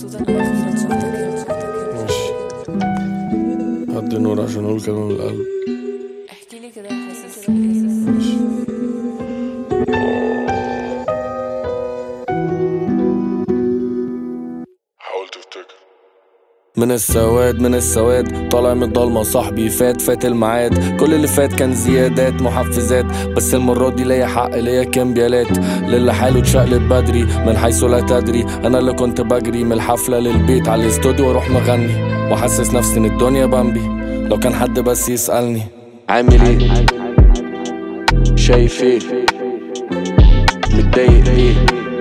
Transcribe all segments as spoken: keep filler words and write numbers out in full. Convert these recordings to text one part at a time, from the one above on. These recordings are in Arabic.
ماشي، هدي نور عشان اقول كلام القلب. احكي لي كده حاسس ماشي. حاول تفتكر من السواد من السواد طالع من الضلمة، صاحبي فات فات الميعاد، كل اللي فات كان زيادات محفزات، بس المرة دي ليا حق ليا كمبيالات، للي حاله اتشقلب بدري من حيث لا تدري، انا اللي كنت بجري من الحفلة للبيت على الاستوديو واروح مغني وحسس نفسي ان الدنيا بامبي، لو كان حد بس يسألني عامل ايه، شايف ايه، متضايق ايه،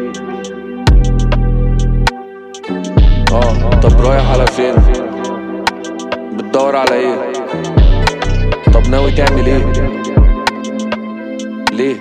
اه طب رايح على فين، بتدور على ايه، طب ناوي تعمل ايه، ليه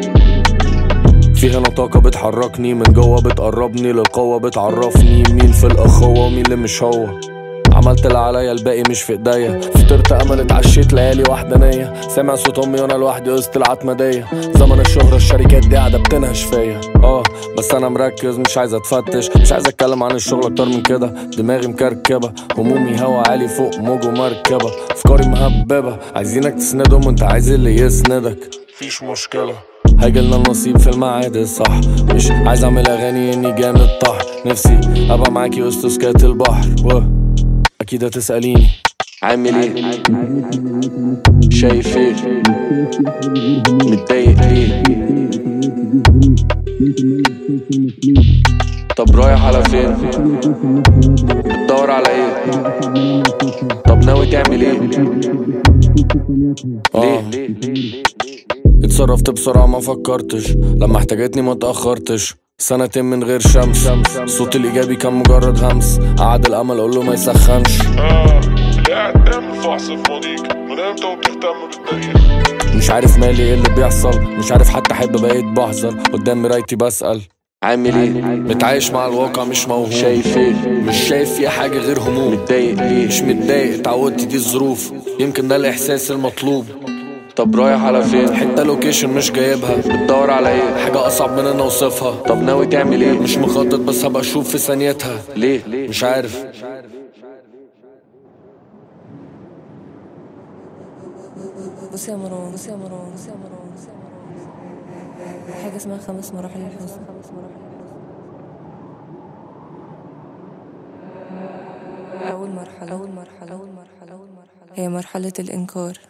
في هنا طاقة بتحركني من جوه، بتقربني للقوة، بتعرفني مين في الأخوة ومين اللي مش هو، عملت اللي عليا الباقي مش في ايديا، فطرت امل اتعشيت ليالي وحدانية، سامع صوت امي وانا لوحدي وسط العتمدية، زمن الشهرة الشركات دي قاعدة بتنهش فيا، اه بس انا مركز مش عايز اتفتش، مش عايز اتكلم عن الشغل اكتر من كده، دماغي مكركبة، همومي هوا عالي فوق موجه مركبة، افكاري مهببة، عايزينك تسندهم وانت عايز اللي يسندك، مفيش مشكلة هيجيلنا النصيب في الميعاد الصح، مش عايز اعمل اغاني اني جامد طح، نفسي ابقى معاكي وسط سكات البحر، و اكيد هتسأليني عامل ايه، شايف ايه، متضايق ايه، طب رايح على فين، بتدور على ايه، طب ناوي تعمل ايه، ليه اتصرفت بسرعة ما فكرتش، لما احتاجتني ما تأخرتش، سنتين من غير شمس، الصوت الإيجابي كان مجرد همس، قعد الأمل أقول له ما يسخنش، اه اللي قاعد تعمل فحص في ماضيك من امتى وبتهتم بالتاريخ، مش عارف مالي ايه اللي بيحصل، مش عارف حتى احب بقيت بحذر، قدام مرايتي بسأل عامل ايه، متعايش مع الواقع مش موهوم، شايف ايه، مش شايف فيه حاجة غير هموم، متضايق ليه، مش متضايق اتعودت دي الظروف، يمكن ده الإحساس المطلوب، طب رايح على فين، حتة لوكيشن مش جايبها، بتدور على ايه، حاجة أصعب من ان اوصفها، طب ناوي تعمل ايه، مش مخطط بس هبقى اشوف في ثانيتها، ليه مش عارف. بص يا مروان بص يا مروان بص يا مروان بص يا مروان حاجة اسمها خمس مراحل الحزن، أول مرحلة أول مرحلة أول مرحلة أول مرحلة هي مرحلة الإنكار،